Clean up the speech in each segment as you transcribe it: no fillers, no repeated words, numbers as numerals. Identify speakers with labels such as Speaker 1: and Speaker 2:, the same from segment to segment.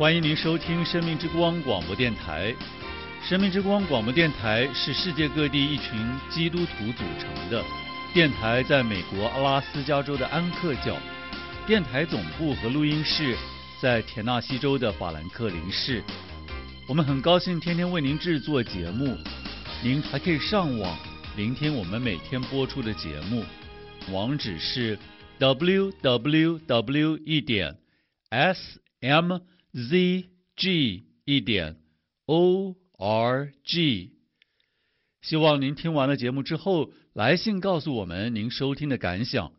Speaker 1: 欢迎您收听生命之光广播电台。生命之光广播电台是世界各地一群基督徒组成的电台，在美国阿拉斯加州的安克角，电台总部和录音室在田纳西州的法兰克林市。我们很高兴天天为您制作节目，您还可以上网聆听我们每天播出的节目，网址是 www.smzg.org。 希望您听完了节目之后，来信告诉我们您收听的感想。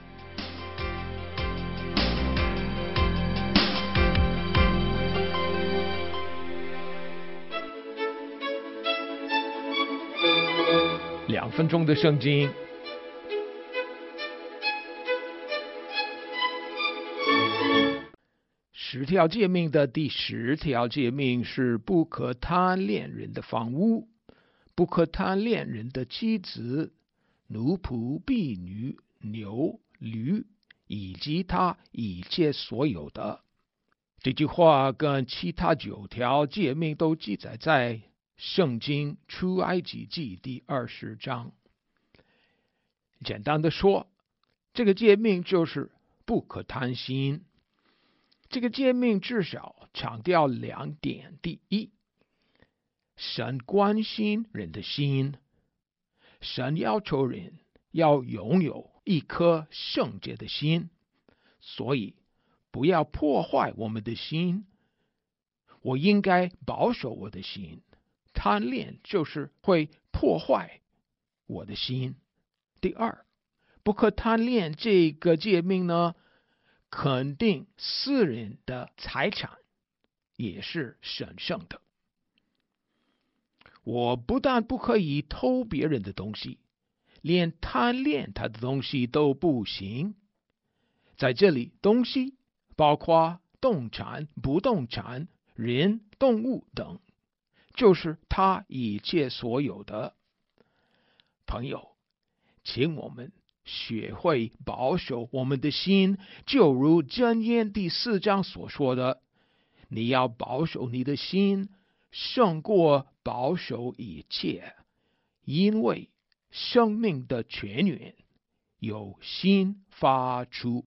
Speaker 2: 2分钟的圣经。10条诫命的第10条诫命是不可贪恋人的房屋，不可贪恋人的妻子、奴仆、婢女、牛、驴，以及他一切所有的。这句话跟其他9条诫命都记载在圣经出埃及记第20章。简单的说，这个诫命就是不可贪心。这个诫命至少强调2点：第一，神关心人的心，神要求人要拥有一颗圣洁的心，所以不要破坏我们的心。我应该保守我的心，贪恋就是会破坏我的心。第二，不可贪恋这个诫命呢，肯定私人的财产也是神圣的。我不但不可以偷别人的东西，连贪恋他的东西都不行。在这里，东西包括动产、不动产、人、动物等，就是他一切所有的。朋友，请我们学会保守我们的心，就如箴言第4章所说的，你要保守你的心，胜过保守一切，因为生命的泉源由心发出。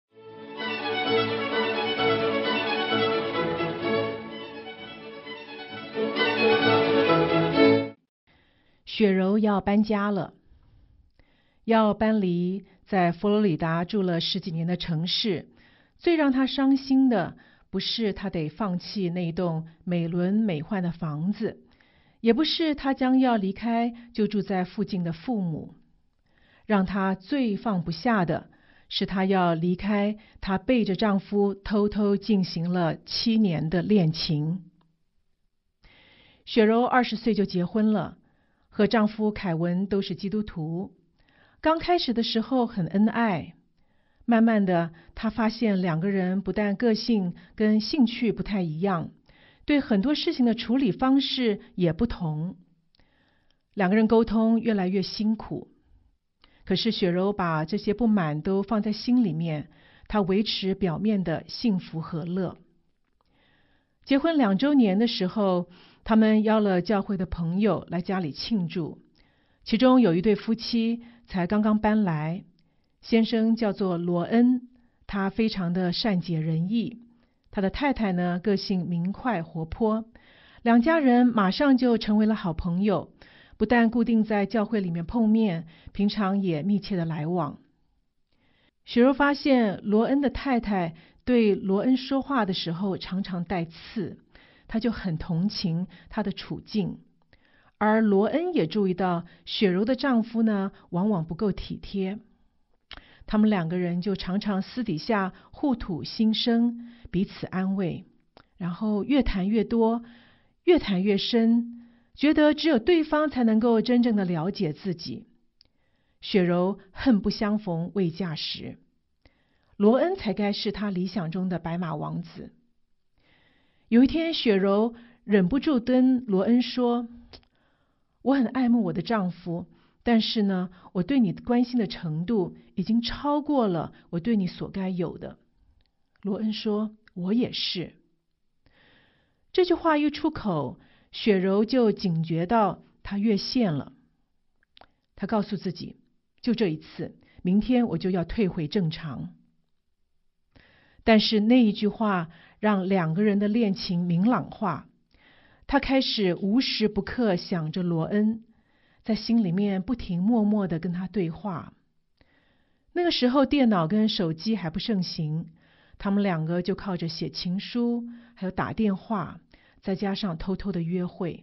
Speaker 3: 雪柔要搬家了，要搬离在佛罗里达住了10几年的城市。最让他伤心的不是他得放弃那栋美轮美奂的房子，也不是他将要离开就住在附近的父母。让他最放不下的是他要离开他背着丈夫偷偷进行了7年的恋情。雪柔20岁就结婚了，和丈夫凯文都是基督徒。刚开始的时候很恩爱，慢慢的她发现2个人不但个性跟兴趣不太一样，对很多事情的处理方式也不同。2个人沟通越来越辛苦，可是雪柔把这些不满都放在心里面，她维持表面的幸福和乐。结婚2周年的时候，他们邀了教会的朋友来家里庆祝，其中有一对夫妻才刚刚搬来，先生叫做罗恩，他非常的善解人意，他的太太呢个性明快活泼，2家人马上就成为了好朋友，不但固定在教会里面碰面，平常也密切的来往。雪柔发现罗恩的太太对罗恩说话的时候常常带刺，他就很同情他的处境。而罗恩也注意到雪柔的丈夫呢往往不够体贴，他们2个人就常常私底下互吐心声，彼此安慰，然后越谈越多，越谈越深，觉得只有对方才能够真正的了解自己。雪柔恨不相逢未嫁时，罗恩才该是她理想中的白马王子。有一天，雪柔忍不住跟罗恩说，我很爱慕我的丈夫，但是呢，我对你关心的程度已经超过了我对你所该有的。罗恩说，我也是。 这句话一出口，雪柔就警觉到她越线了。她告诉自己，就这一次，明天我就要退回正常。但是那一句话让两个人的恋情明朗化，她开始无时不刻想着罗恩，在心里面不停默默地跟他对话。那个时候电脑跟手机还不盛行，他们两个就靠着写情书，还有打电话，再加上偷偷的约会。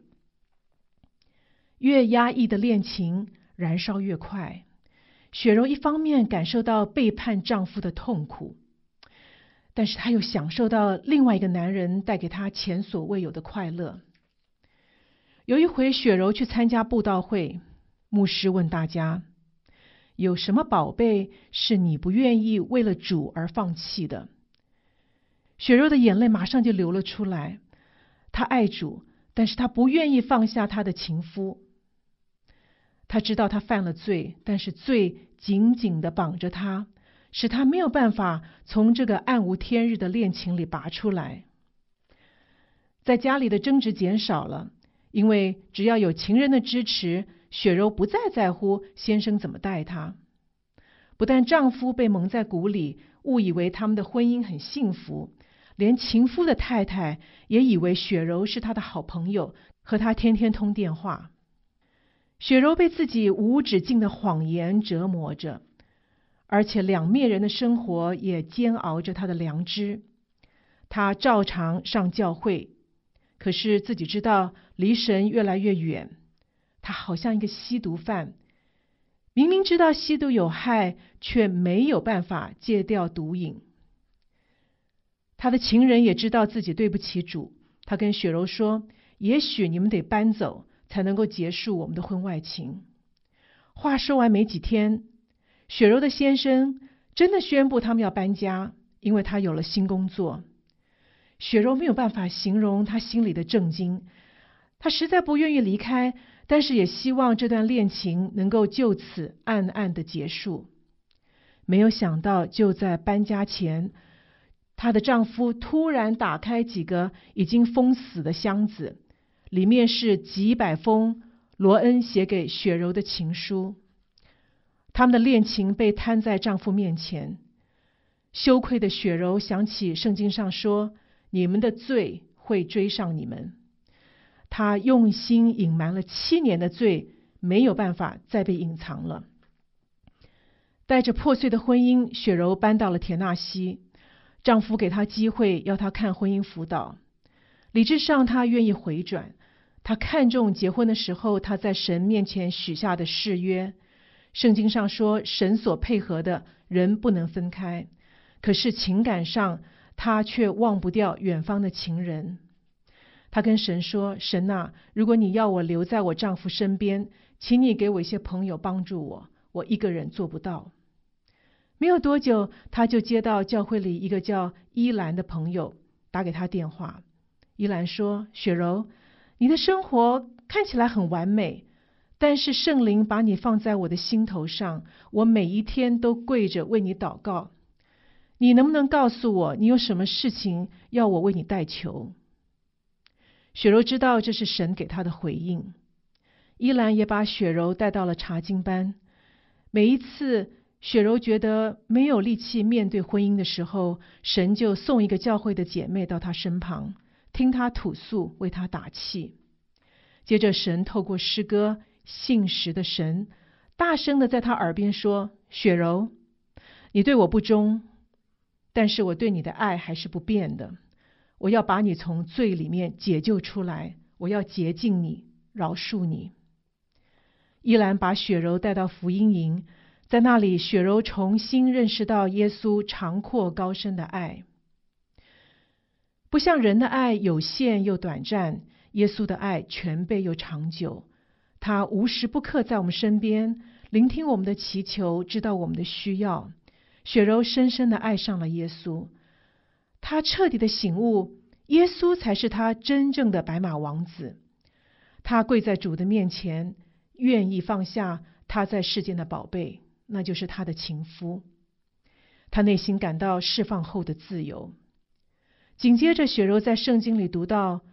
Speaker 3: 越压抑的恋情燃烧越快，雪柔一方面感受到背叛丈夫的痛苦，但是她又享受到另外一个男人带给她前所未有的快乐。有一回雪柔去参加布道会，牧师问大家，有什么宝贝是你不愿意为了主而放弃的？雪柔的眼泪马上就流了出来。她爱主，但是她不愿意放下她的情夫。她知道她犯了罪，但是罪紧紧地绑着她，使她没有办法从这个暗无天日的恋情里拔出来。在家里的争执减少了，因为只要有情人的支持，雪柔不再在乎先生怎么待她。不但丈夫被蒙在鼓里，误以为他们的婚姻很幸福，连情夫的太太也以为雪柔是他的好朋友，和他天天通电话。雪柔被自己无止境的谎言折磨着，而且两面人的生活也煎熬着她的良知。她照常上教会，可是自己知道离神越来越远。她好像一个吸毒犯，明明知道吸毒有害，却没有办法戒掉毒瘾。她的情人也知道自己对不起主，他跟雪柔说，也许你们得搬走，才能够结束我们的婚外情。话说完没几天，雪柔的先生真的宣布他们要搬家，因为他有了新工作。雪柔没有办法形容她心里的震惊，她实在不愿意离开，但是也希望这段恋情能够就此暗暗的结束。没有想到就在搬家前，她的丈夫突然打开几个已经封死的箱子，里面是几百封罗恩写给雪柔的情书。他们的恋情被摊在丈夫面前，羞愧的雪柔想起圣经上说，你们的罪会追上你们。她用心隐瞒了7年的罪，没有办法再被隐藏了。带着破碎的婚姻，雪柔搬到了田纳西。丈夫给她机会，要她看婚姻辅导。理智上她愿意回转，她看重结婚的时候她在神面前许下的誓约。圣经上说，神所配合的人不能分开。可是情感上她却忘不掉远方的情人。她跟神说，神啊，如果你要我留在我丈夫身边，请你给我一些朋友帮助我，我一个人做不到。没有多久，她就接到教会里一个叫伊兰的朋友打给她电话。伊兰说，雪柔，你的生活看起来很完美，但是圣灵把你放在我的心头上，我每一天都跪着为你祷告。你能不能告诉我，你有什么事情要我为你代求？雪柔知道这是神给她的回应。伊兰也把雪柔带到了查经班。每一次雪柔觉得没有力气面对婚姻的时候，神就送一个教会的姐妹到她身旁，听她吐诉，为她打气。接着神透过诗歌，信实的神大声的在她耳边说，雪柔，你对我不忠，但是我对你的爱还是不变的。我要把你从罪里面解救出来，我要洁净你，饶恕你。伊兰把雪柔带到福音营，在那里雪柔重新认识到耶稣长阔高深的爱。不像人的爱有限又短暂，耶稣的爱全备又长久。他无时不刻在我们身边，聆听我们的祈求，知道我们的需要。雪柔深深地爱上了耶稣，他彻底的醒悟，耶稣才是他真正的白马王子。他跪在主的面前，愿意放下他在世间的宝贝，那就是他的情夫。他内心感到释放后的自由。紧接着雪柔在圣经里读到，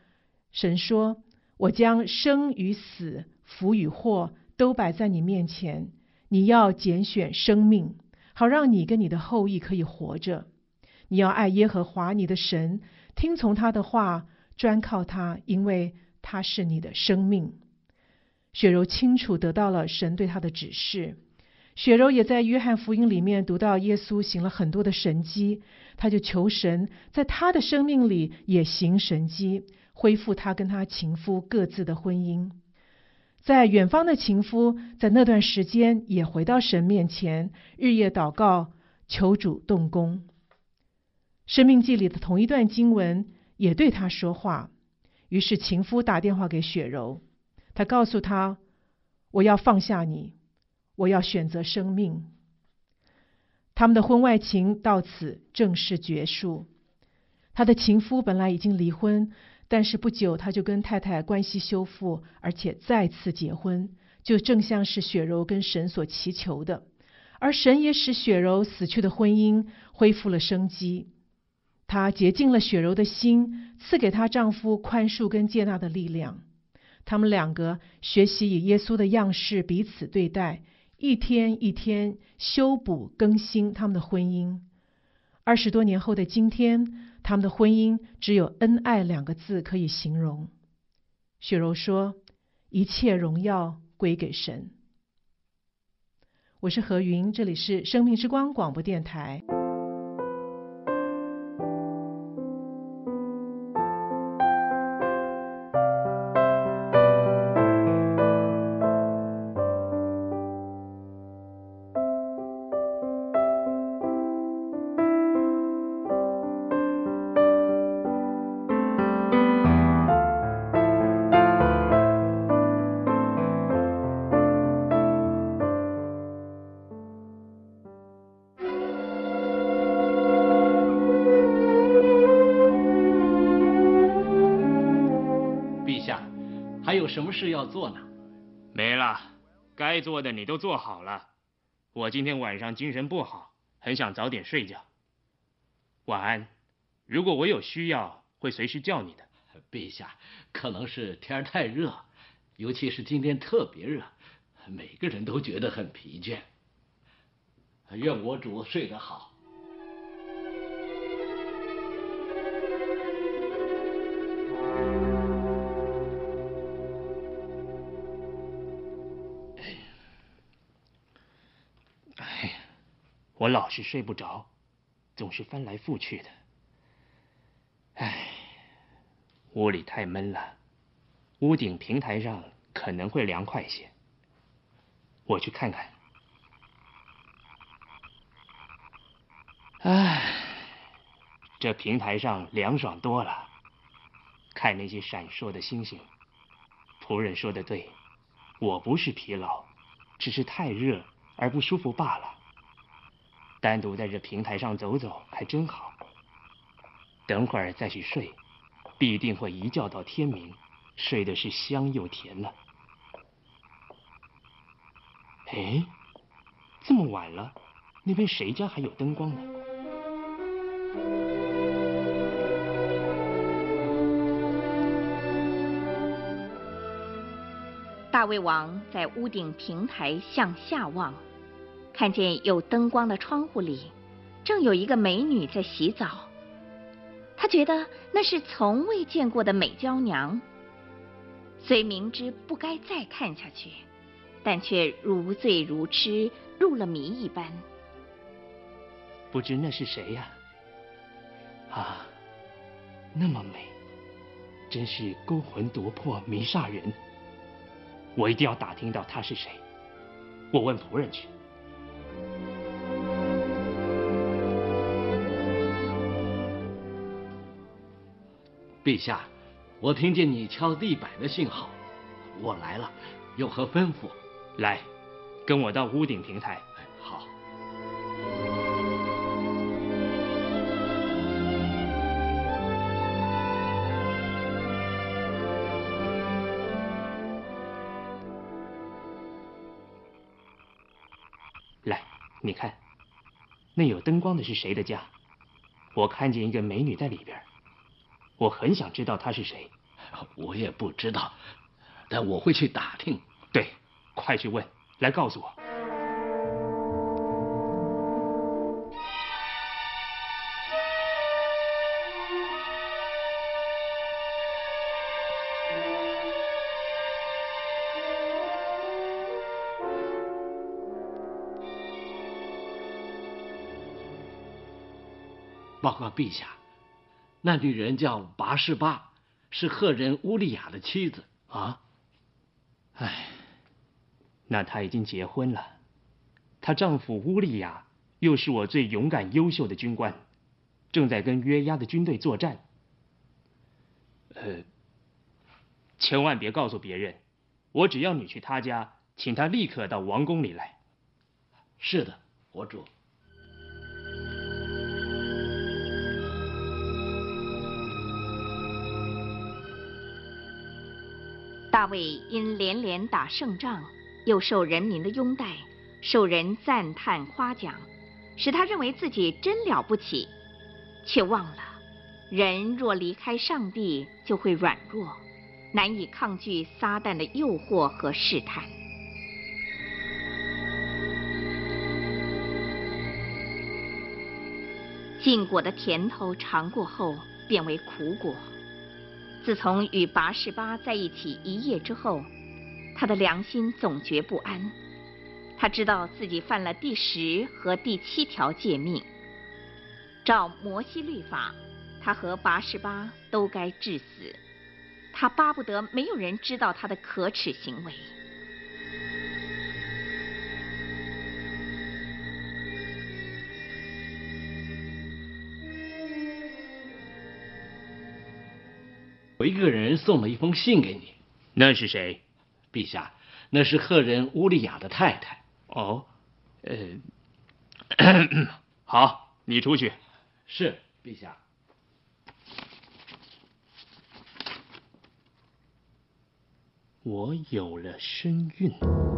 Speaker 3: 神说：“我将生与死、福与祸都摆在你面前，你要拣选生命，好让你跟你的后裔可以活着。你要爱耶和华你的神，听从他的话，专靠他，因为他是你的生命。”雪柔清楚得到了神对他的指示。雪柔也在约翰福音里面读到耶稣行了很多的神迹，他就求神在他的生命里也行神迹，恢复他跟他情夫各自的婚姻。在远方的情夫在那段时间也回到神面前，日夜祷告，求主动工。生命记里的同一段经文也对他说话，于是情夫打电话给雪柔，他告诉他：“我要放下你，我要选择生命。”他们的婚外情到此正式结束。他的情夫本来已经离婚，但是不久他就跟太太关系修复，而且再次结婚，就正像是雪柔跟神所祈求的。而神也使雪柔死去的婚姻恢复了生机。他洁净了雪柔的心，赐给她丈夫宽恕跟接纳的力量。他们两个学习以耶稣的样式彼此对待，一天一天修补更新他们的婚姻。20多年后的今天，他们的婚姻只有恩爱2个字可以形容。雪柔说：“一切荣耀归给神。”我是何云，这里是生命之光广播电台。
Speaker 4: 还有什么事要做呢？
Speaker 5: 没了，该做的你都做好了。我今天晚上精神不好，很想早点睡觉。晚安，如果我有需要，会随时叫你的。
Speaker 4: 陛下，可能是天太热，尤其是今天特别热，每个人都觉得很疲倦。愿我主睡得好。
Speaker 5: 我老是睡不着，总是翻来覆去的。屋里太闷了，屋顶平台上可能会凉快些。我去看看。这平台上凉爽多了。看那些闪烁的星星。仆人说的对，我不是疲劳，只是太热而不舒服罢了。单独在这平台上走走还真好。等会儿再去睡，必定会一觉到天明，睡的是香又甜了。这么晚了，那边谁家还有灯光呢？
Speaker 6: 大卫王在屋顶平台向下望，看见有灯光的窗户里，正有一个美女在洗澡。他觉得那是从未见过的美娇娘，虽明知不该再看下去，但却如醉如痴，入了迷一般。
Speaker 5: 不知那是谁呀？那么美，真是勾魂夺魄，迷煞人。我一定要打听到她是谁。我问仆人去。
Speaker 4: 陛下，我听见你敲地板的信号，我来了，有何吩咐？
Speaker 5: 来，跟我到屋顶平台。
Speaker 4: 好。
Speaker 5: 来，你看，那有灯光的是谁的家？我看见一个美女在里边，我很想知道她是谁。
Speaker 4: 我也不知道，但我会去打听。
Speaker 5: 对，快去问，来告诉我。
Speaker 4: 报告陛下，那女人叫拔示巴，是赫人乌利亚的妻子啊。
Speaker 5: 唉，那她已经结婚了，她丈夫乌利亚又是我最勇敢优秀的军官，正在跟约押的军队作战。千万别告诉别人，我只要你去他家，请他立刻到王宫里来。
Speaker 4: 是的，国主。
Speaker 6: 大卫因连连打胜仗，又受人民的拥戴，受人赞叹夸奖，使他认为自己真了不起，却忘了人若离开上帝，就会软弱，难以抗拒撒旦的诱惑和试探。禁果的甜头尝过后，变为苦果。自从与拔示巴在一起一夜之后，他的良心总觉不安。他知道自己犯了第10和第7条诫命。照摩西律法，他和拔示巴都该治死。他巴不得没有人知道他的可耻行为。
Speaker 4: 有一个人送了一封信给你。
Speaker 5: 那是谁？
Speaker 4: 陛下，那是赫人乌利亚的太太。
Speaker 5: 哦，好，你出去。
Speaker 4: 是，陛下。
Speaker 5: 我有了身孕。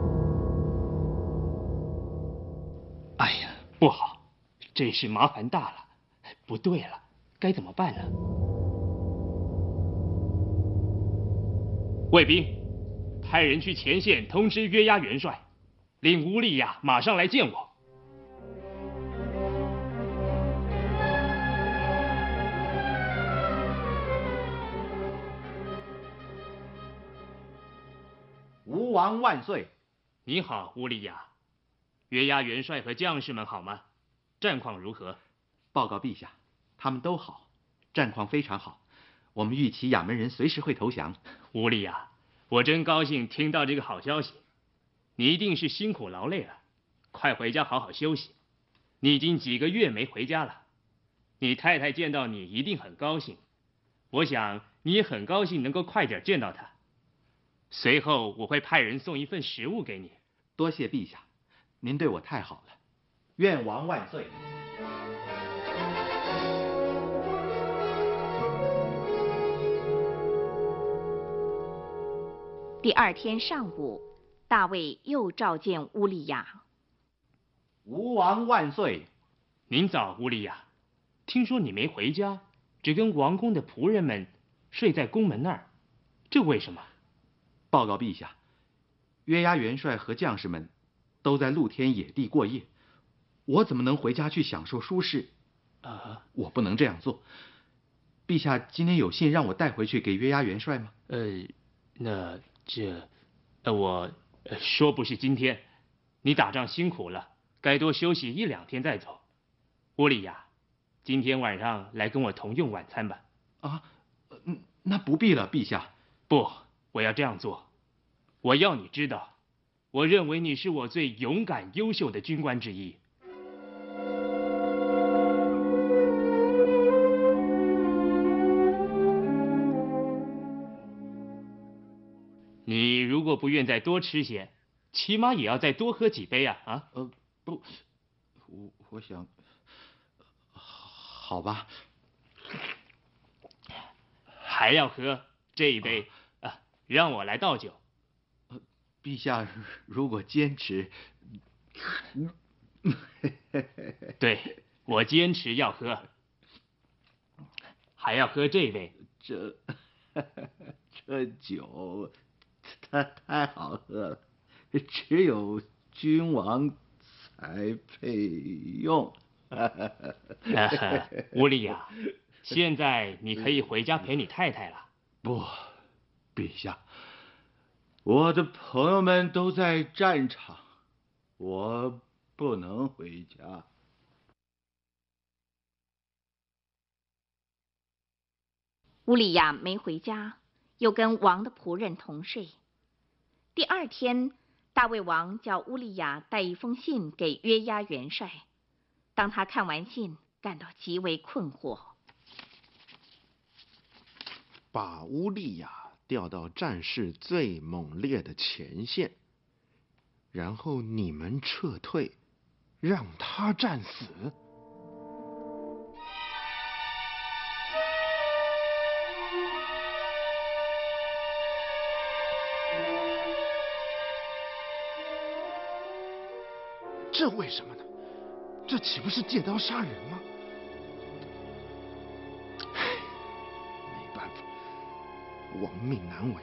Speaker 5: 哎呀，不好，这事麻烦大了。不对了，该怎么办呢？卫兵，派人去前线通知约押元帅，令乌利亚马上来见我。
Speaker 7: 吴王万岁！
Speaker 5: 你好，乌利亚。约押元帅和将士们好吗？战况如何？
Speaker 7: 报告陛下，他们都好，战况非常好。我们预期亚门人随时会投降。
Speaker 5: 乌利亚，我真高兴听到这个好消息。你一定是辛苦劳累了，快回家好好休息。你已经几个月没回家了，你太太见到你一定很高兴。我想你也很高兴能够快点见到她。随后我会派人送一份食物给你。
Speaker 7: 多谢陛下，您对我太好了。愿王万岁！
Speaker 6: 第2天上午，大卫又召见乌利亚。
Speaker 7: 吴王万岁！
Speaker 5: 您早，乌利亚。听说你没回家，只跟王宫的仆人们睡在宫门那儿，这为什么？
Speaker 7: 报告陛下，约押元帅和将士们都在露天野地过夜，我怎么能回家去享受舒适？我不能这样做。陛下今天有信让我带回去给约押元帅吗？
Speaker 5: 我说不是今天，你打仗辛苦了，该多休息1-2天再走。乌利亚，今天晚上来跟我同用晚餐吧。
Speaker 7: 那不必了，陛下。
Speaker 5: 不，我要这样做。我要你知道，我认为你是我最勇敢优秀的军官之一。你如果不愿再多吃些，起码也要再多喝几杯啊！
Speaker 7: 不，我想，好吧。
Speaker 5: 还要喝这一杯让我来倒酒。
Speaker 7: 陛下如果坚持，
Speaker 5: 对，我坚持要喝，还要喝这杯。
Speaker 7: 这酒太好喝了，只有君王才配用。
Speaker 5: 乌利亚，现在你可以回家陪你太太了。
Speaker 7: 不，陛下，我的朋友们都在战场，我不能回家。
Speaker 6: 乌利亚没回家，又跟王的仆人同睡。第二天，大卫王叫乌利亚带一封信给约押元帅。当他看完信，感到极为困惑。
Speaker 8: 把乌利亚调到战事最猛烈的前线，然后你们撤退，让他战死。这为什么呢？这岂不是借刀杀人吗？没办法，亡命难违。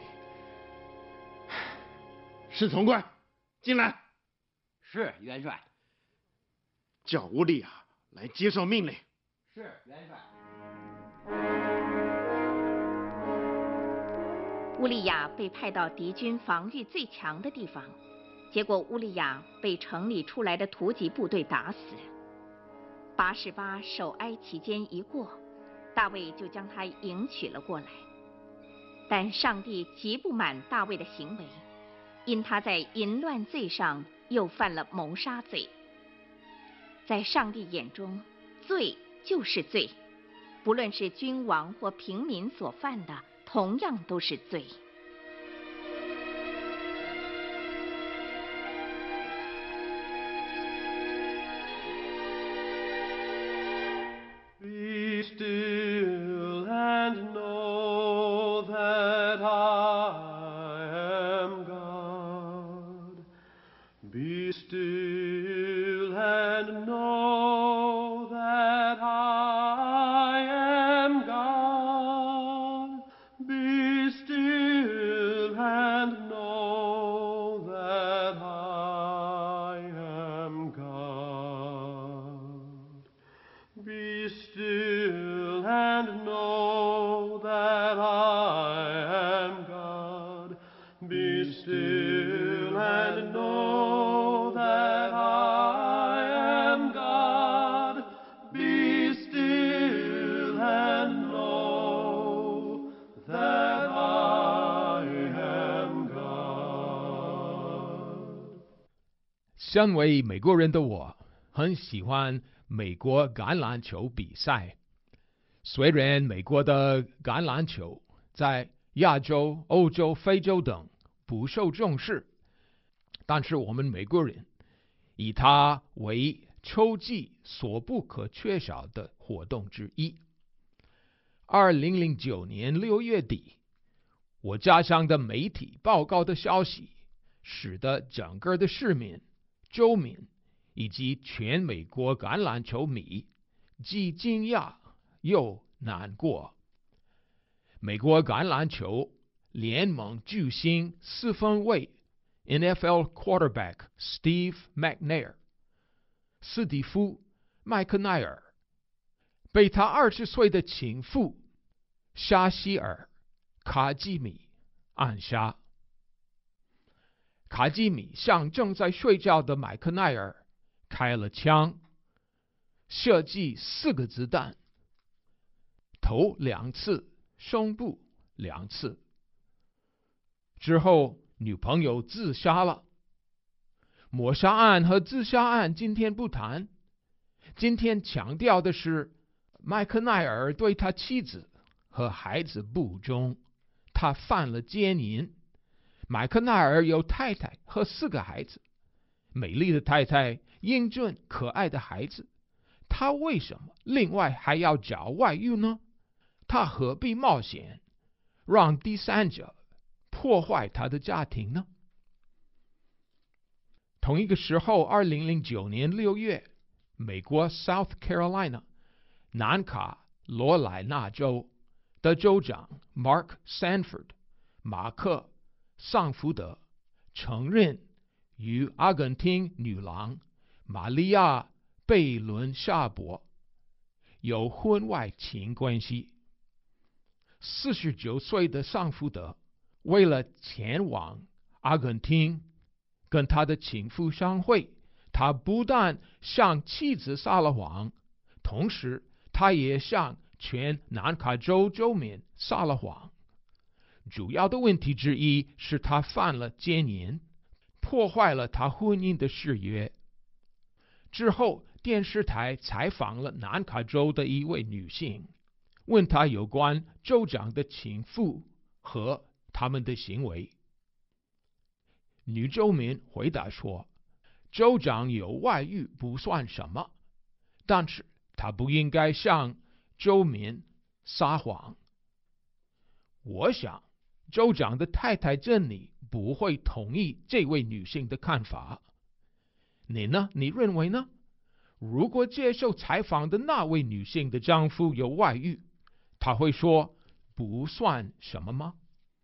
Speaker 8: 侍从官，进来。
Speaker 4: 是元帅。
Speaker 8: 叫乌利亚来接受命令。
Speaker 4: 是元帅。
Speaker 6: 乌利亚被派到敌军防御最强的地方。结果乌利亚被城里出来的突击部队打死。88守哀期间一过，大卫就将他迎娶了过来。但上帝极不满大卫的行为，因他在淫乱罪上又犯了谋杀罪。在上帝眼中，罪就是罪，不论是君王或平民所犯的，同样都是罪。
Speaker 9: Be still and know that I am God. Be still and know that I am God. Be still and know that I am God. Be still and know that I am God. Be still and know that I am God. Be still and know that I am God.
Speaker 2: 身为美国人的我，很喜欢美国橄榄球比赛。虽然美国的橄榄球在亚洲、欧洲、非洲等不受重视，但是我们美国人以它为秋季所不可缺少的活动之一。2009年6月底，我家乡的媒体报告的消息，使得整个的市民、州民以及全美国橄榄球迷既惊讶又难过。美国橄榄球联盟巨星四分卫 NFL quarterback Steve McNair 斯蒂夫·麦克奈尔被他20岁的情妇沙希尔·卡基米暗杀。卡基米向正在睡觉的麦克奈尔开了枪，射击4个子弹，头2次，胸部2次。之后，女朋友自杀了。谋杀案和自杀案今天不谈，今天强调的是麦克奈尔对他妻子和孩子不忠，他犯了奸淫。麦克奈尔有太太和4个孩子，美丽的太太，英俊可爱的孩子，他为什么另外还要找外遇呢？他何必冒险让第三者破坏他的家庭呢？同一个时候，2009年6月，美国 South Carolina 南卡罗来纳州的州长 Mark Sanford 马克·桑福德承认与阿根廷女郎玛利亚·贝伦夏博有婚外情关系。49岁的桑福德为了前往阿根廷跟他的情妇相会，他不但向妻子撒了谎，同时他也向全南卡州州民撒了谎。主要的问题之一是他犯了奸淫，破坏了他婚姻的誓约。之后，电视台采访了南卡州的一位女性，问她有关州长的情妇和他们的行为。女州民回答说，州长有外遇不算什么，但是他不应该向州民撒谎。我想州长的太太珍妮不会同意这位女性的看法。你呢？你认为呢？如果接受采访的那位女性的丈夫有外遇，她会说不算什么吗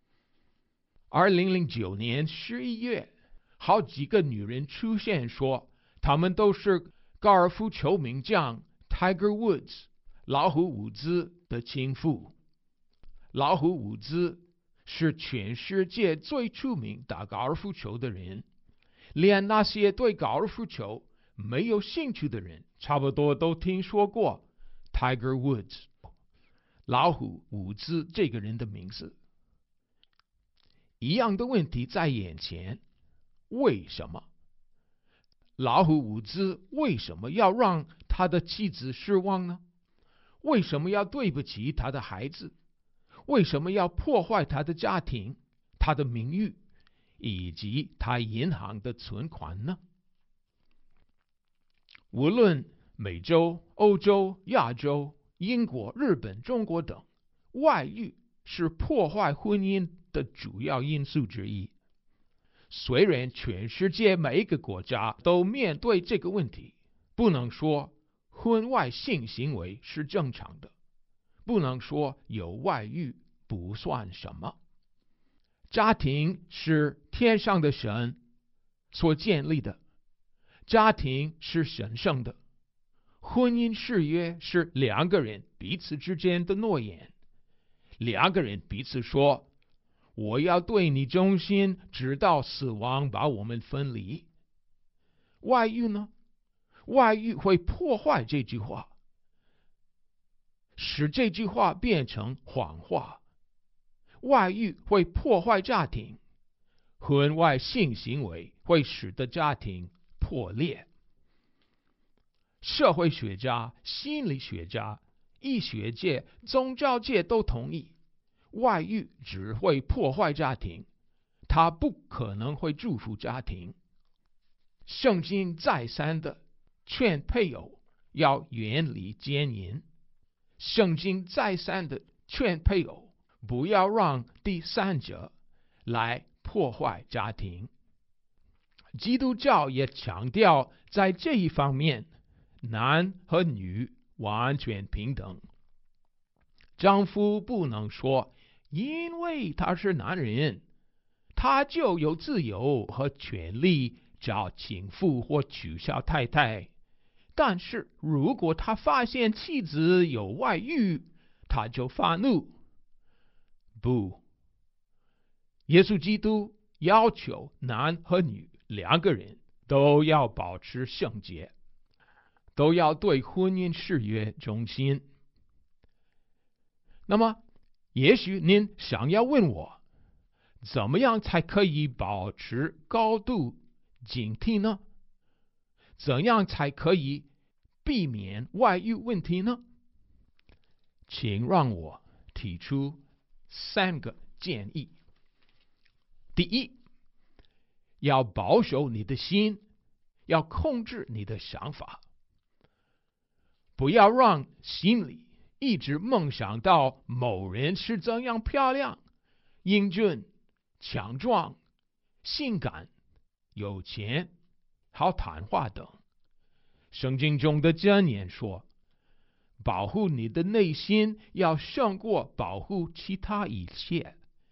Speaker 2: ？2009年11月，好几个女人出现说，她们都是高尔夫球名将 Tiger Woods 老虎伍兹的情妇。老虎伍兹是全世界最出名打高尔夫球的人，连那些对高尔夫球没有兴趣的人差不多都听说过 Tiger Woods 老虎伍兹这个人的名字。一样的问题在眼前，为什么老虎伍兹为什么要让他的妻子失望呢？为什么要对不起他的孩子？为什么要破坏他的家庭、他的名誉以及他银行的存款呢？无论美洲、欧洲、亚洲、英国、日本、中国等，外遇是破坏婚姻的主要因素之一。虽然全世界每一个国家都面对这个问题，不能说婚外性行为是正常的，不能说有外遇不算什么。家庭是天上的神所建立的，家庭是神圣的，婚姻誓约是两个人彼此之间的诺言，两个人彼此说，我要对你忠心，直到死亡把我们分离。外遇呢？外遇会破坏这句话，使这句话变成谎话。外遇会破坏家庭，婚外性行为会使得家庭破裂。社会学家、心理学家、医学界、宗教界都同意，外遇只会破坏家庭，它不可能会祝福家庭。圣经再三的劝配偶要远离奸淫，圣经再三的劝配偶不要让第三者来破坏家庭。基督教也强调在这一方面，男和女完全平等。丈夫不能说，因为他是男人，他就有自由和权利找情妇或取笑太太。但是如果他发现妻子有外遇，他就发怒。不，耶稣基督要求男和女两个人都要保持圣洁，都要对婚姻誓约忠心。那么也许您想要问我，怎么样才可以保持高度警惕呢？怎样才可以避免外遇问题呢？请让我提出3个建议。第一，要保守你的心，要控制你的想法，不要让心里一直梦想到某人是怎样漂亮、英俊、强壮、性感、有钱、好谈话等。圣经中的箴言说，保护你的内心要胜过保护其他一切，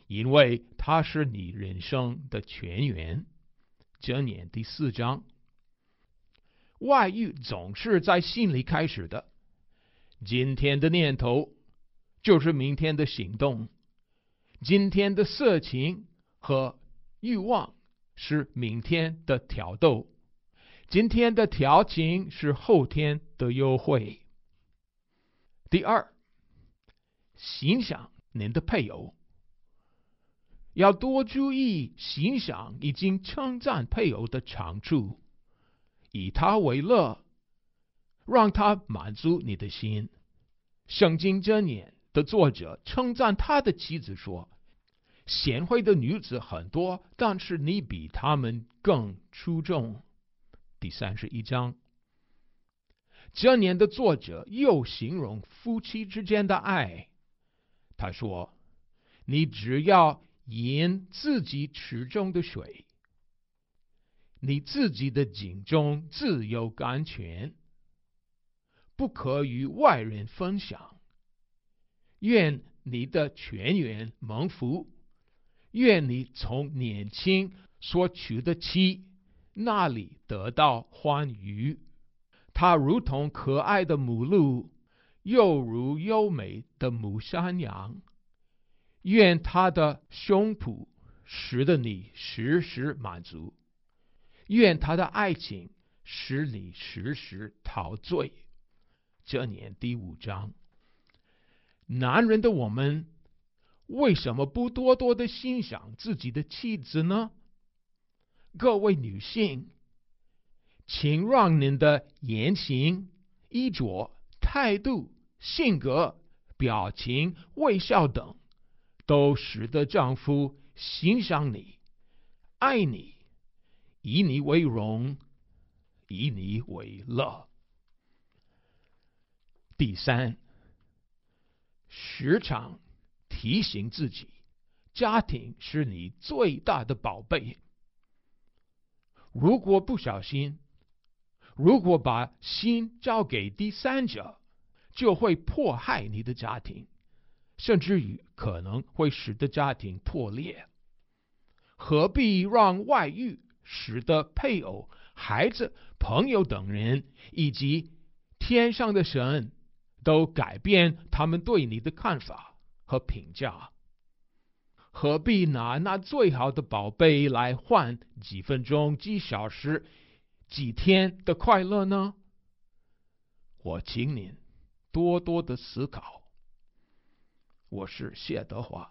Speaker 2: 因为它是你人生的泉源。箴言第4章。外遇总是在心里开始的，今天的念头就是明天的行动，今天的色情和欲望是明天的挑逗，今天的调情是后天的优惠。第二，欣赏您的配偶，要多注意欣赏以及称赞配偶的长处，以他为乐，让他满足你的心。圣经箴言的作者称赞他的妻子说，贤惠的女子很多，但是你比她们更出众。第31章。箴言的作者又形容夫妻之间的爱，他说，你只要饮自己池中的水，你自己的井中自有甘泉，不可与外人分享。愿你的泉源蒙福，愿你从年轻所娶的妻那里得到欢愉。它如同可爱的母鹿，又如优美的母山羊。愿他的胸脯使得你时时满足，愿他的爱情使你时时陶醉。箴言第5章。男人的我们为什么不多多的欣赏自己的妻子呢？各位女性，请让您的言行、衣着、态度、性格、表情、微笑等都使得丈夫欣赏你、爱你，以你为荣，以你为乐。第三，时常提醒自己，家庭是你最大的宝贝。如果不小心，如果把心交给第三者，就会迫害你的家庭，甚至于可能会使得家庭破裂。何必让外遇使得配偶、孩子、朋友等人以及天上的神都改变他们对你的看法和评价？何必拿那最好的宝贝来换几分钟、几小时、几天的快乐呢？我请您多多的思考。我是谢德华。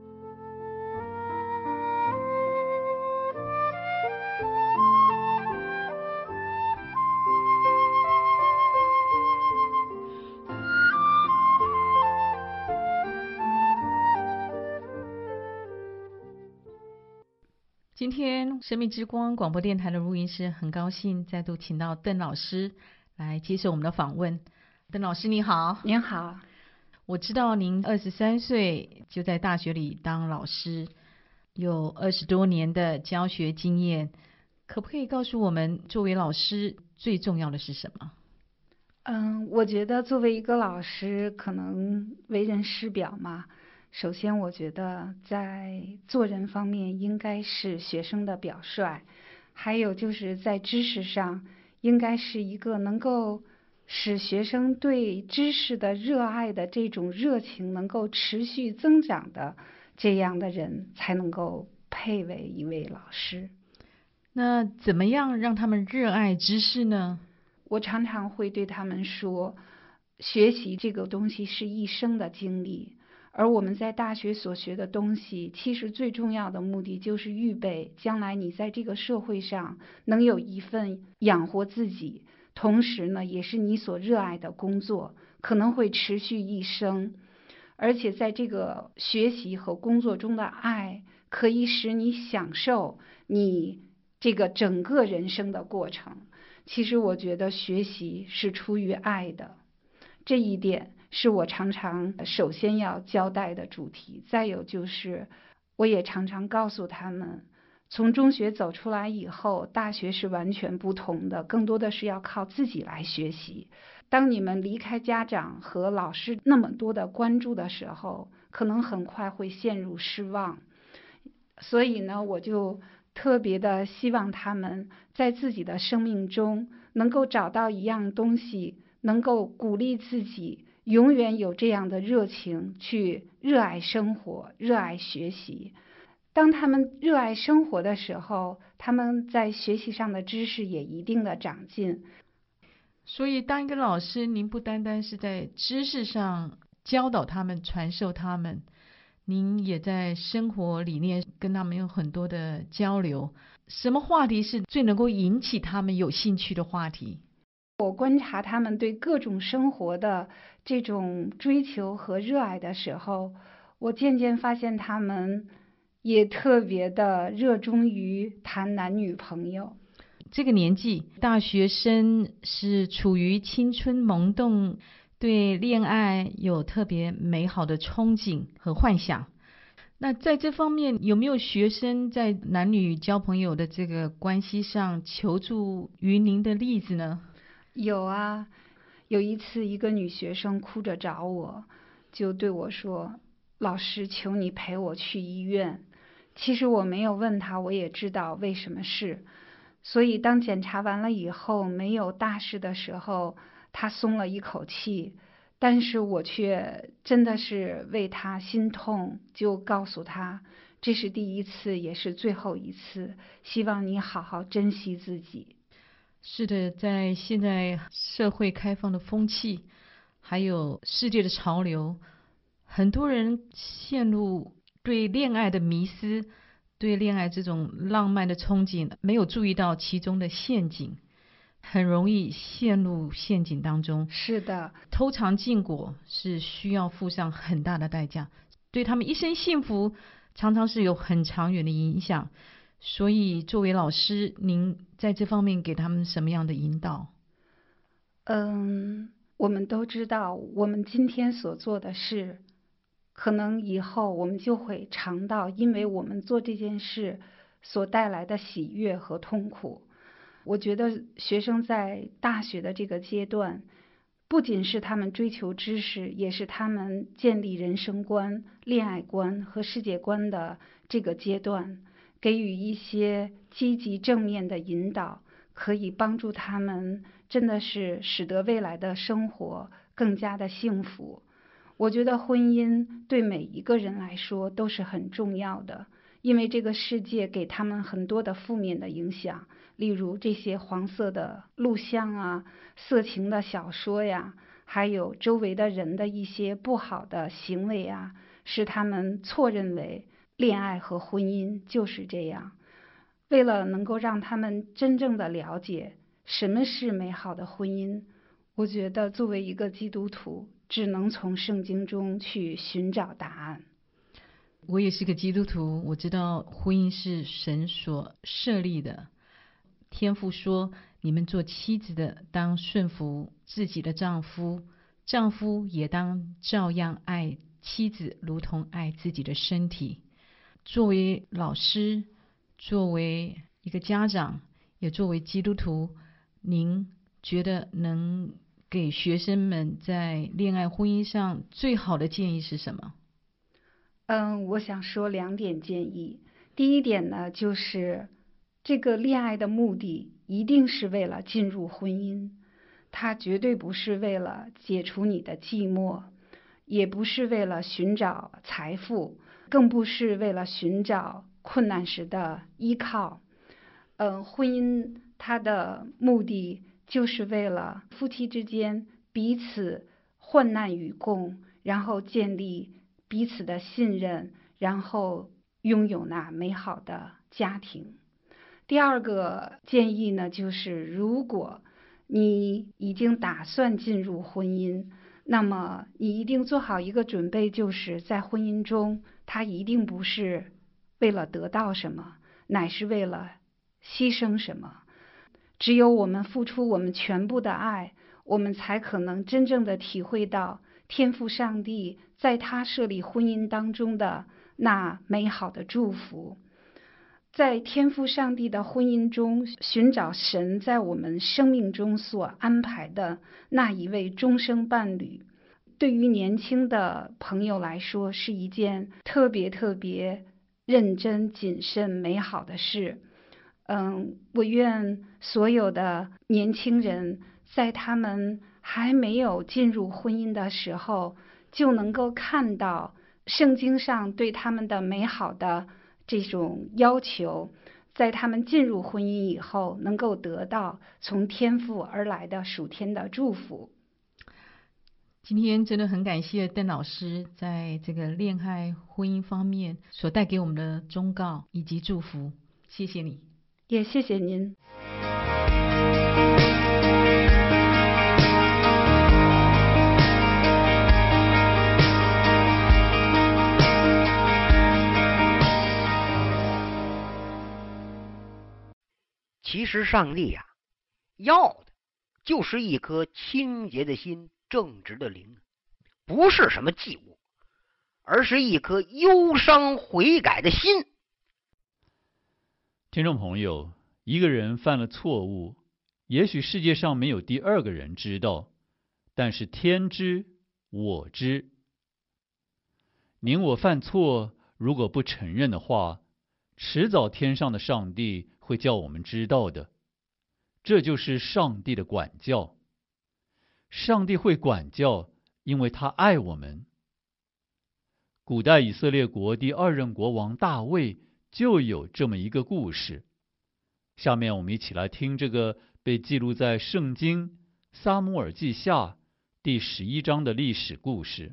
Speaker 3: 今天生命之光广播电台的录音室很高兴再度请到邓老师来接受我们的访问。邓老师你好。
Speaker 10: 您好。
Speaker 3: 我知道您23岁就在大学里当老师，有20多年的教学经验，可不可以告诉我们作为老师最重要的是什么？
Speaker 10: 我觉得作为一个老师，可能为人师表嘛，首先我觉得在做人方面应该是学生的表率，还有就是在知识上应该是一个能够使学生对知识的热爱的这种热情能够持续增长的这样的人，才能够配为一位老师。
Speaker 3: 那怎么样让他们热爱知识呢？
Speaker 10: 我常常会对他们说，学习这个东西是一生的经历，而我们在大学所学的东西，其实最重要的目的就是预备将来你在这个社会上能有一份养活自己，同时呢也是你所热爱的工作，可能会持续一生。而且在这个学习和工作中的爱，可以使你享受你这个整个人生的过程。其实我觉得学习是出于爱的，这一点是我常常首先要交代的主题。再有就是我也常常告诉他们， 从中学走出来以后，大学是完全不同的，更多的是要靠自己来学习。当你们离开家长和老师那么多的关注的时候，可能很快会陷入失望。所以呢，我就特别的希望他们在自己的生命中能够找到一样东西，能够鼓励自己永远有这样的热情，去热爱生活，热爱学习。当他们热爱生活的时候，他们在学习上的知识也一定的长进。
Speaker 11: 所以当一个老师，您不单单是在知识上教导他们、传授他们，您也在生活理念跟他们有很多的交流。什么话题是最能够引起他们有兴趣的话题？
Speaker 10: 我观察他们对各种生活的这种追求和热爱的时候，我渐渐发现他们也特别的热衷于谈男女朋友。
Speaker 11: 这个年纪，大学生是处于青春萌动，对恋爱有特别美好的憧憬和幻想。那在这方面，有没有学生在男女交朋友的这个关系上求助于您的例子呢？
Speaker 10: 有啊，有一次一个女学生哭着找我，就对我说：“老师，求你陪我去医院。”其实我没有问她，我也知道为什么事。所以当检查完了以后，没有大事的时候，她松了一口气。但是我却真的是为她心痛，就告诉她，这是第一次，也是最后一次，希望你好好珍惜自己。
Speaker 11: 是的，在现在社会开放的风气，还有世界的潮流，很多人陷入对恋爱的迷思，对恋爱这种浪漫的憧憬，没有注意到其中的陷阱，很容易陷入陷阱当中。
Speaker 10: 是的，
Speaker 11: 偷尝禁果是需要付上很大的代价，对他们一生幸福常常是有很长远的影响。所以作为老师，您在这方面给他们什么样的引导？
Speaker 10: 我们都知道，我们今天所做的事，可能以后我们就会尝到因为我们做这件事所带来的喜悦和痛苦。我觉得学生在大学的这个阶段，不仅是他们追求知识，也是他们建立人生观、恋爱观和世界观的这个阶段，给予一些积极正面的引导，可以帮助他们真的是使得未来的生活更加的幸福。我觉得婚姻对每一个人来说都是很重要的，因为这个世界给他们很多的负面的影响，例如这些黄色的录像啊、色情的小说呀，还有周围的人的一些不好的行为啊，使他们错认为恋爱和婚姻就是这样。为了能够让他们真正的了解什么是美好的婚姻，我觉得作为一个基督徒，只能从圣经中去寻找答案。
Speaker 11: 我也是个基督徒，我知道婚姻是神所设立的。天父说，你们做妻子的当顺服自己的丈夫，丈夫也当照样爱妻子，如同爱自己的身体。作为老师，作为一个家长，也作为基督徒，您觉得能给学生们在恋爱婚姻上最好的建议是什么？
Speaker 10: 我想说2点建议。第一点呢，就是这个恋爱的目的一定是为了进入婚姻，它绝对不是为了解除你的寂寞，也不是为了寻找财富，更不是为了寻找困难时的依靠。婚姻它的目的就是为了夫妻之间彼此患难与共，然后建立彼此的信任，然后拥有那美好的家庭。第二个建议呢，就是如果你已经打算进入婚姻，那么你一定做好一个准备，就是在婚姻中，它一定不是为了得到什么，乃是为了牺牲什么。只有我们付出我们全部的爱，我们才可能真正的体会到天父上帝在他设立婚姻当中的那美好的祝福。 在天父上帝的婚姻中寻找神在我们生命中所安排的那一位终生伴侣，对于年轻的朋友来说是一件特别认真、谨慎、美好的事。我愿所有的年轻人在他们还没有进入婚姻的时候，就能够看到圣经上对他们的美好的这种要求，在他们进入婚姻以后，能够得到从天父而来的属天的祝福。
Speaker 11: 今天真的很感谢邓老师在这个恋爱婚姻方面所带给我们的忠告以及祝福，谢谢你。
Speaker 10: 也谢谢您。
Speaker 12: 其实上帝呀，要的就是一颗清洁的心，正直的灵，不是什么祭物，而是一颗忧伤悔改的心。
Speaker 1: 听众朋友，一个人犯了错误，也许世界上没有第二个人知道，但是天知，我知。您我犯错，如果不承认的话，迟早天上的上帝会叫我们知道的。这就是上帝的管教。上帝会管教，因为他爱我们。古代以色列国第2任国王大卫就有这么一个故事。下面我们一起来听这个被记录在圣经撒母耳记下第11章的历史故事。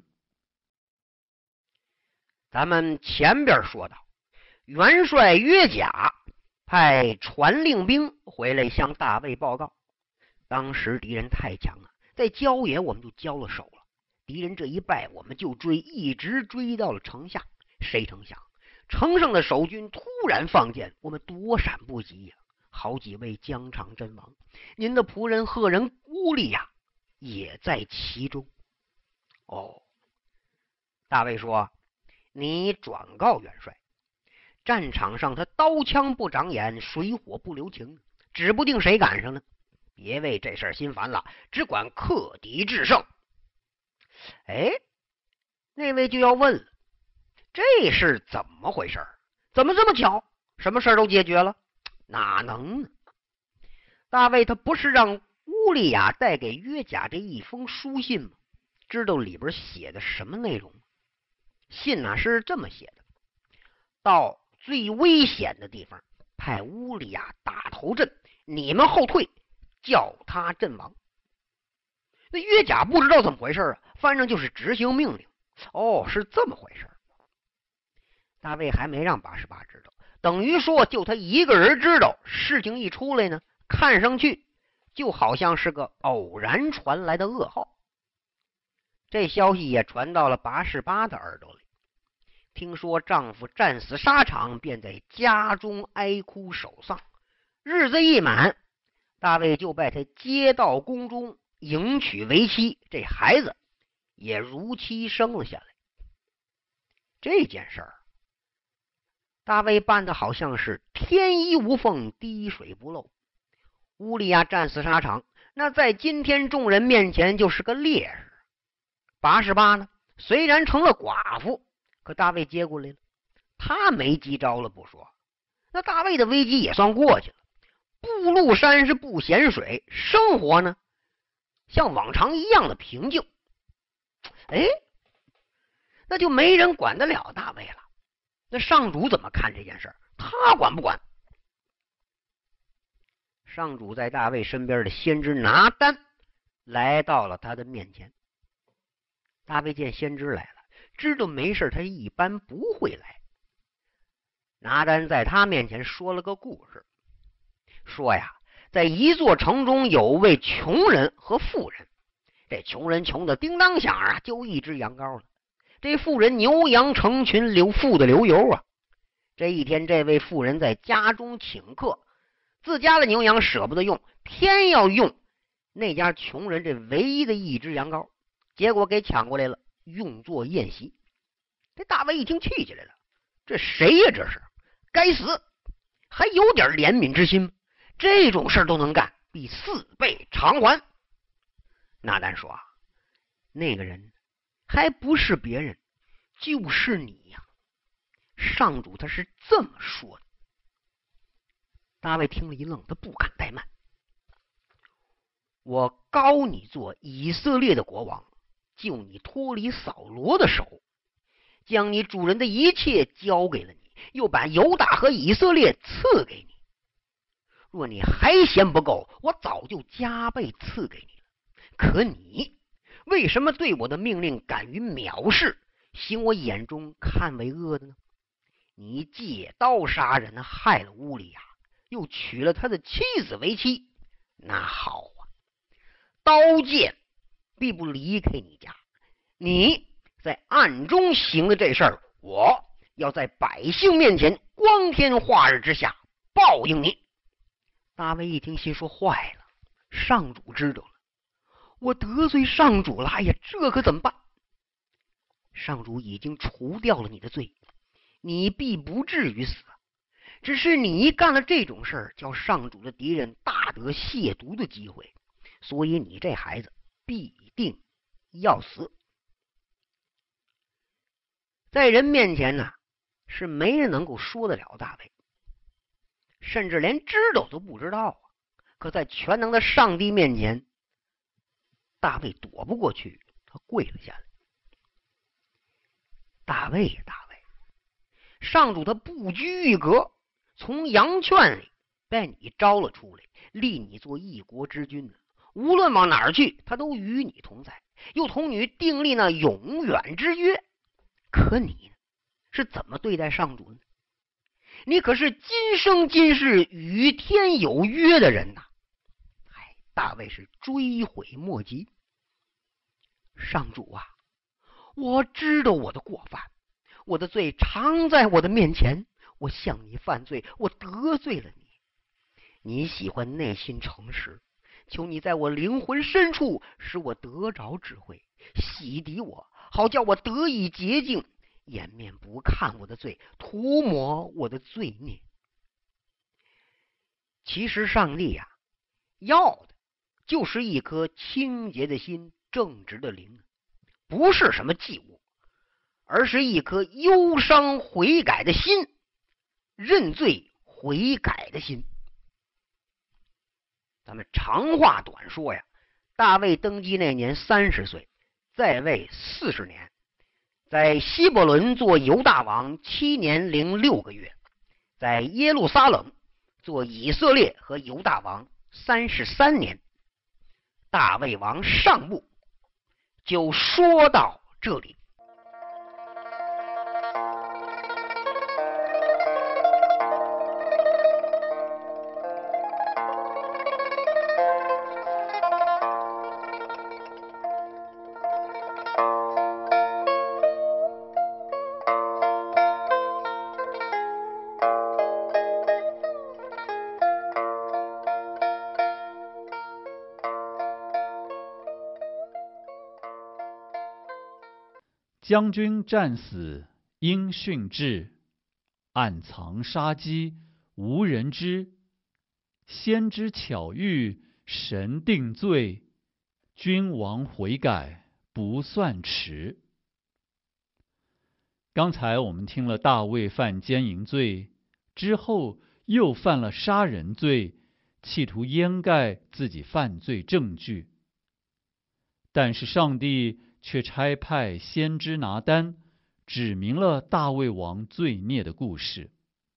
Speaker 12: 咱们前边说到，元帅约甲派传令兵回来向大卫报告，当时敌人太强了，在郊野我们就交了手了。敌人这一败，我们就追，一直追到了城下。谁成想，城上的守军突然放箭，我们躲闪不及呀，好几位疆场阵亡。您的仆人赫人乌利亚也在其中。大卫说，你转告元帅，战场上他刀枪不长眼，水火不留情，指不定谁赶上呢。别为这事儿心烦了，只管克敌制胜。那位就要问了，这是怎么回事？怎么这么巧，什么事儿都解决了？哪能呢？大卫他不是让乌利亚带给约甲这一封书信吗？知道里边写的什么内容？信是这么写的：到最危险的地方，派乌利亚打头阵，你们后退，叫他阵亡。那约甲不知道怎么回事啊，反正就是执行命令。是这么回事。大卫还没让88知道，等于说就他一个人知道。事情一出来呢，看上去就好像是个偶然传来的噩耗。这消息也传到了88的耳朵里。听说丈夫战死沙场，便在家中哀哭守丧。日子一满，大卫就把他接到宫中迎娶为妻，这孩子也如期生了下来。这件事儿，大卫办的好像是天衣无缝，滴水不漏。乌利亚战死沙场，那在今天众人面前就是个烈士。88呢，虽然成了寡妇，可大卫接过来了，他没急着了不说，那大卫的危机也算过去了。步鹿山是不嫌水，生活呢像往常一样的平静。那就没人管得了大卫了。那上主怎么看这件事？他管不管？上主在大卫身边的先知拿单来到了他的面前。大卫见先知来了，知道没事他一般不会来。拿单在他面前说了个故事，说呀，在一座城中有位穷人和富人。这穷人穷的叮当响啊，就一只羊羔了。这富人牛羊成群，富的流油啊。这一天，这位富人在家中请客，自家的牛羊舍不得用，偏要用那家穷人这唯一的一只羊羔，结果给抢过来了，用作宴席。这大卫一听气起来了，这谁呀？这是该死！ 还有点怜悯之心吗？这种事都能干，必4倍偿还。拿单说那个人还不是别人，就是你呀。上主他是这么说的。大卫听了一愣，他不敢怠慢。我膏你做以色列的国王，救你脱离扫罗的手，将你主人的一切交给了你，又把犹大和以色列赐给你。若你还嫌不够，我早就加倍赐给你了。可你为什么对我的命令敢于藐视，行我眼中看为恶的呢？你借刀杀人，害了乌利亚，又娶了他的妻子为妻。那好啊，刀剑必不离开你家。你在暗中行的这事儿，我要在百姓面前光天化日之下报应你。大卫一听，心说坏了，上主知道了，我得罪上主了，哎呀，这可怎么办？上主已经除掉了你的罪，你必不至于死，只是你干了这种事儿，叫上主的敌人大得亵渎的机会，所以你这孩子必定要死。在人面前呢，是没人能够说得了大卫，甚至连知道都不知道啊。可在全能的上帝面前，大卫躲不过去，他跪了下来。大卫呀，大卫，上主他不拘一格，从羊圈里把你招了出来，立你做一国之君，无论往哪儿去，他都与你同在，又同你订立那永远之约。可你是怎么对待上主呢？你可是今生今世与天有约的人呐！大卫是追悔莫及。上主啊，我知道我的过犯，我的罪常在我的面前，我向你犯罪，我得罪了你。你喜欢内心诚实，求你在我灵魂深处使我得着智慧，洗涤我，好叫我得以洁净，掩面不看我的罪，涂抹我的罪孽。其实上帝呀，要的就是一颗清洁的心，正直的灵，不是什么祭物，而是一颗忧伤悔改的心，认罪悔改的心。咱们长话短说呀，大卫登基那年30岁，在位40年，在希伯伦做犹大王7年零6个月，在耶路撒冷做以色列和犹大王33年。大卫王上部就说到这里。
Speaker 1: 将军战死，因训至；暗藏杀机，无人知。先知巧遇，神定罪；君王悔改，不算迟。刚才我们听了大卫犯奸淫罪，之后又犯了杀人罪，企图掩盖自己犯罪证据。但是上帝却差派先知拿单，指明了大卫王罪孽的故事。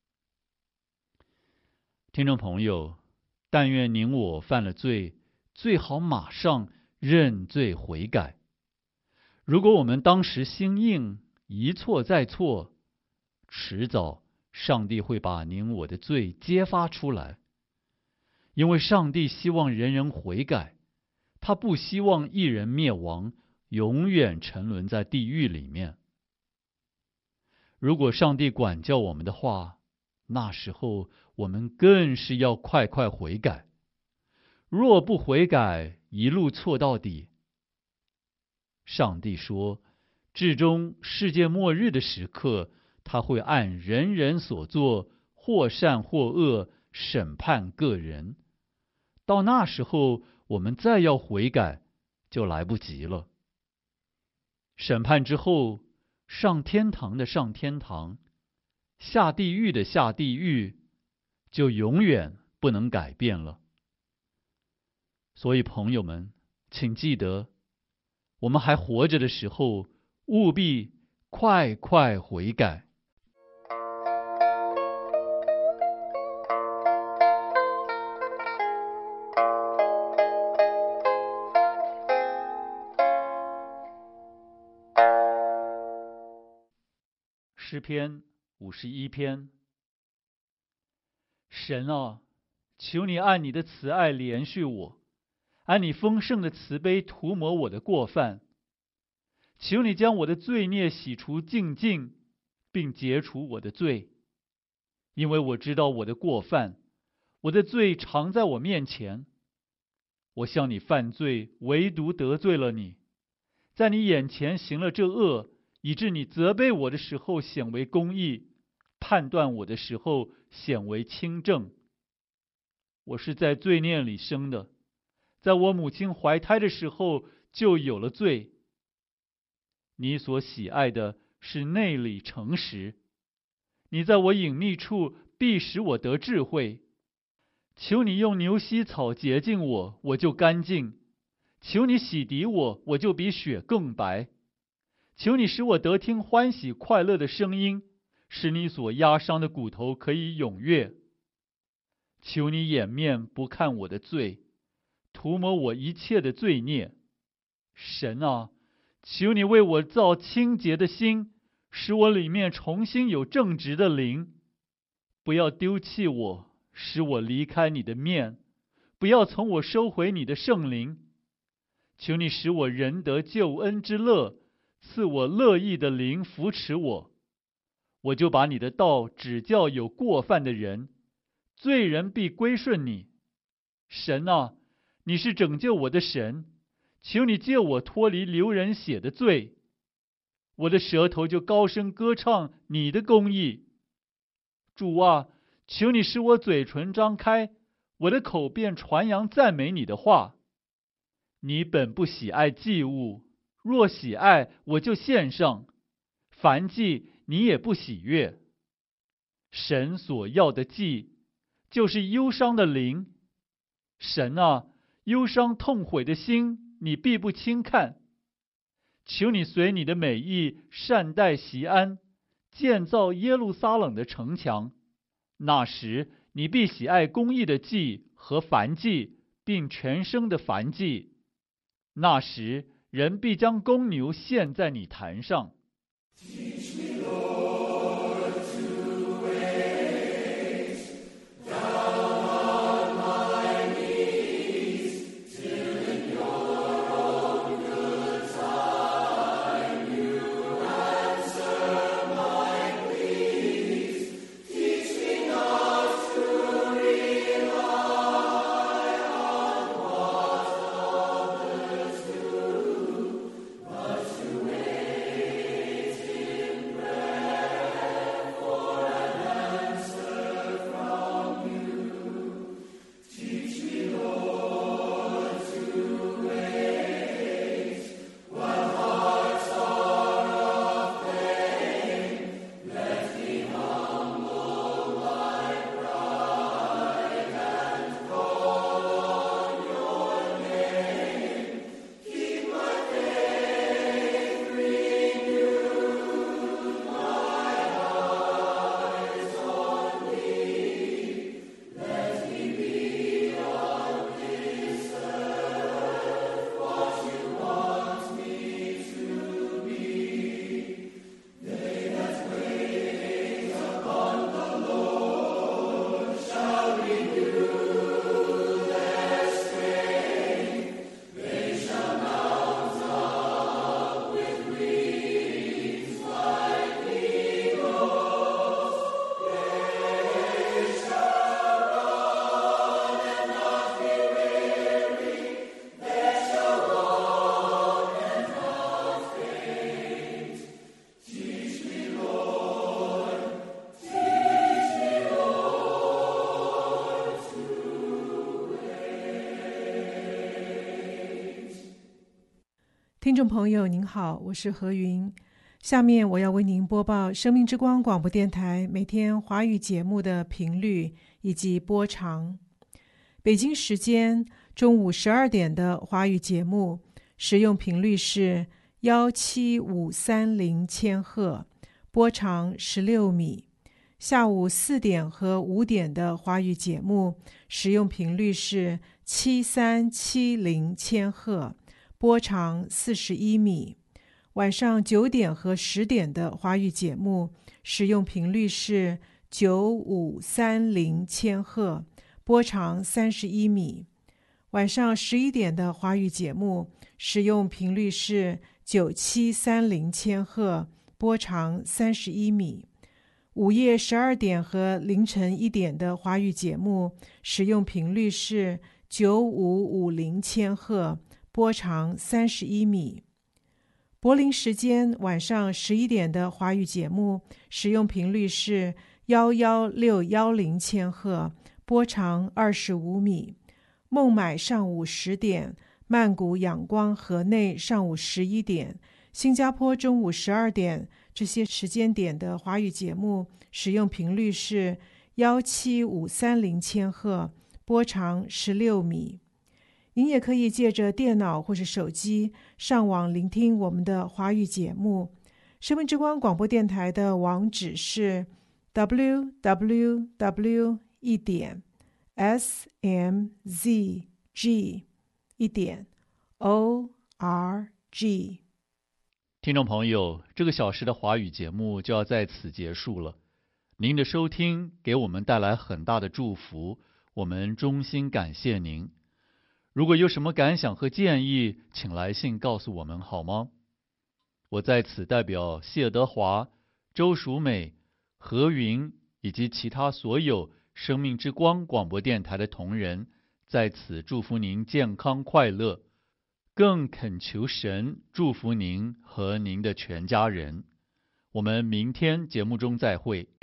Speaker 1: 听众朋友，但愿您我犯了罪，最好马上认罪悔改。如果我们当时心硬，一错再错，迟早上帝会把您我的罪揭发出来。因为上帝希望人人悔改，他不希望一人灭亡，永远沉沦在地狱里面。如果上帝管教我们的话，那时候我们更是要快快悔改。若不悔改，一路错到底。上帝说，至终世界末日的时刻，他会按人人所做或善或恶，审判个人。到那时候，我们再要悔改，就来不及了。审判之后，上天堂的上天堂，下地狱的下地狱，就永远不能改变了。所以朋友们，请记得，我们还活着的时候，务必快快悔改。诗篇51篇。神啊，求你按你的慈爱怜恤我，按你丰盛的慈悲涂抹我的过犯。求你将我的罪孽洗除净尽，并解除我的罪，因为我知道我的过犯，我的罪常在我面前。我向你犯罪，唯独得罪了你，在你眼前行了这恶，以致你责备我的时候显为公义，判断我的时候显为清正。我是在罪孽里生的，在我母亲怀胎的时候就有了罪。你所喜爱的是内里诚实，你在我隐秘处必使我得智慧。求你用牛膝草洁净我，我就干净；求你洗涤我，我就比雪更白。求你使我得听欢喜快乐的声音，使你所压伤的骨头可以踊跃。求你掩面不看我的罪，涂抹我一切的罪孽。神啊，求你为我造清洁的心，使我里面重新有正直的灵。不要丢弃我，使我离开你的面，不要从我收回你的圣灵。求你使我仍得救恩之乐，赐我乐意的灵扶持我。我就把你的道指教有过犯的人，罪人必归顺你。神啊，你是拯救我的神，求你救我脱离流人血的罪。我的舌头就高声歌唱你的公义。主啊，求你使我嘴唇张开，我的口便传扬赞美你的话。你本不喜爱祭物，若喜爱，我就献上；凡祭你也不喜悦。神所要的祭，就是忧伤的灵。神啊，忧伤痛悔的心，你必不轻看。求你随你的美意善待锡安，建造耶路撒冷的城墙。那时，你必喜爱公义的祭和燔祭，并全生的燔祭。那时，人必将公牛献在你坛上。
Speaker 3: 听众朋友您好，我是何云。下面我要为您播报生命之光广播电台每天华语节目的频率以及播长。北京时间中午12点的华语节目使用频率是17530千赫，波长16米。下午4点和5点的华语节目使用频率是7370千赫，波长41米。晚上9点和10点的华语节目使用频率是9530千赫，波长31米。晚上11点的华语节目使用频率是9730千赫，波长31米。午夜12点和凌晨1点的华语节目使用频率是9550千赫，波长31米。柏林时间晚上11点的华语节目使用频率是11610千赫，波长25米。孟买上午10点，曼谷仰光河内上午11点，新加坡中午12点，这些时间点的华语节目使用频率是17530千赫，波长16米。您也可以借着电脑或是手机上网聆听我们的华语节目。生命之光广播电台的网址是 www.smzg.org。
Speaker 1: 听众朋友，这个小时的华语节目就要在此结束了。您的收听给我们带来很大的祝福，我们衷心感谢您。如果有什么感想和建议，请来信告诉我们好吗？我在此代表谢德华、周淑美、何云以及其他所有生命之光广播电台的同仁，在此祝福您健康快乐，更恳求神祝福您和您的全家人。我们明天节目中再会。